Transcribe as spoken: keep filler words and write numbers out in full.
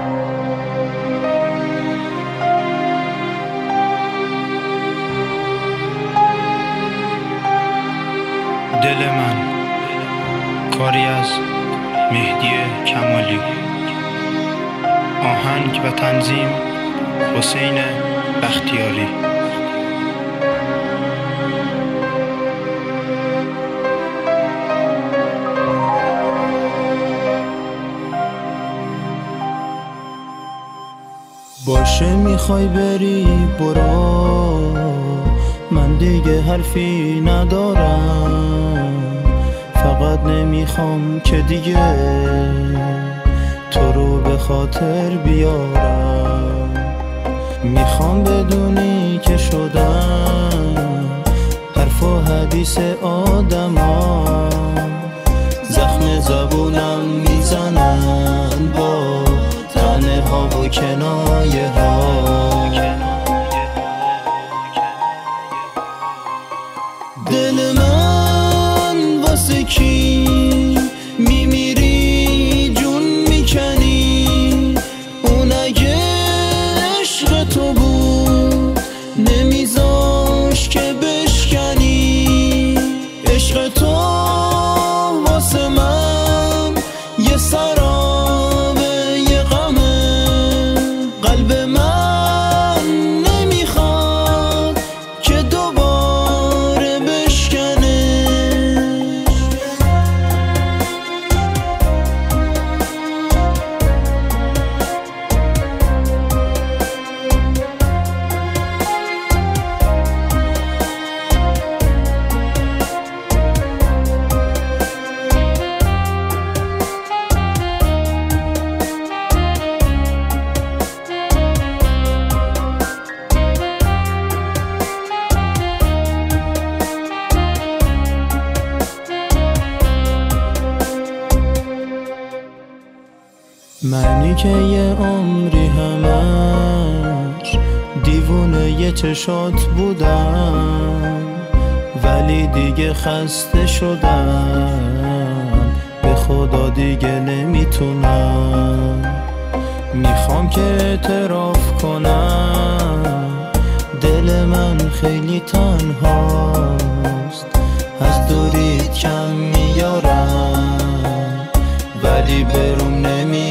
دل من، کاری از مهدی کمالی. آهنگ و تنظیم حسین بختیاری. باشه میخوای بری برو، من دیگه حرفی ندارم، فقط نمیخوام که دیگه تو رو به خاطر بیارم. میخوام بدونی که شدم حرف و حدیث آدما، زخم زبونم میزنن با تنه ها و کنایه ها. دل من واسه کی میمیری جون میکنی؟ اون اگه عشق تو بود نمیذاش که بشکنی. عشق تو واسه من یه سرابه، یه غمه، قلب من نمیخواد که دوباره بشکنه. منی که یه عمری همش دیوونه یه چشات بودم، ولی دیگه خسته شدم، به خدا دیگه نمیتونم. میخوام که اعتراف کنم دل من خیلی تنهاست، از دوریت کم میارم ولی بروم نمی